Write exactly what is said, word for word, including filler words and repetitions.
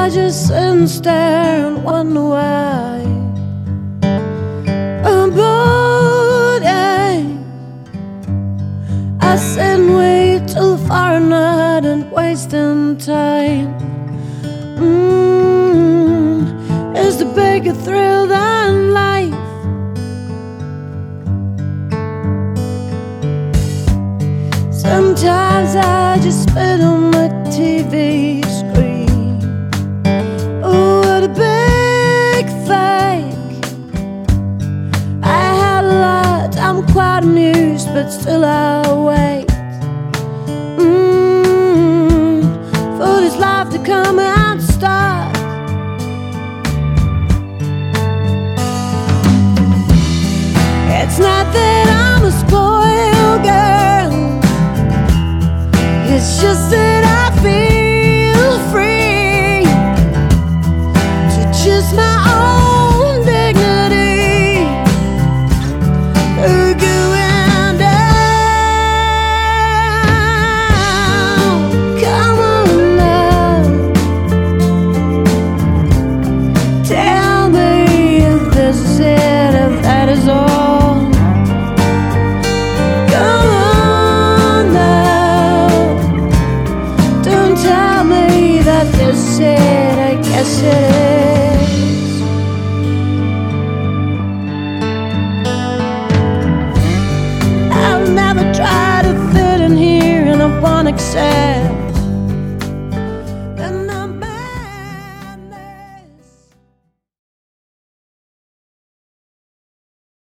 I just sit and stare and wonder why I'm bored, eh? I sit and wait till the far night and wasting time. Mm, is the bigger thrill than life? Sometimes I just spit on my T V screen. Oh, what a big fake. I had a lot, I'm quite amused, but still I wait mm, for this life to come and start. It's not that I'm a spoiled girl, it's just that I feel free to choose my